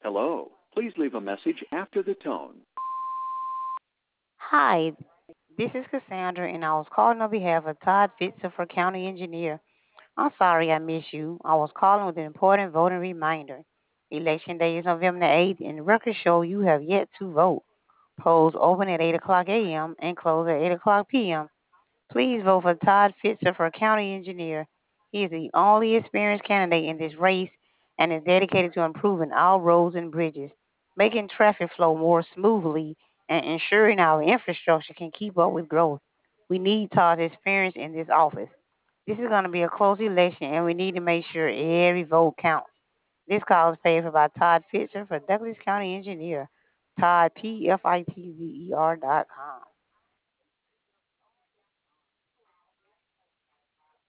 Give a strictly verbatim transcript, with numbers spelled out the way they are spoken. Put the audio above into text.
Hello. Please leave a message after the tone. Hi, this is Cassandra, and I was calling on behalf of Todd Fitzer for County Engineer. I'm sorry I missed you. I was calling with an important voting reminder. Election day is November the eighth, and the records show you have yet to vote. Polls open at eight o'clock a m and close at eight o'clock p m Please vote for Todd Fitzer for County Engineer. He is the only experienced candidate in this race and is dedicated to improving our roads and bridges, making traffic flow more smoothly, and ensuring our infrastructure can keep up with growth. We need Todd's experience in this office. This is going to be a close election, and we need to make sure every vote counts. This call is paid for by Todd Fitzer for Douglas County Engineer. Todd, P F I T Z E R dot com.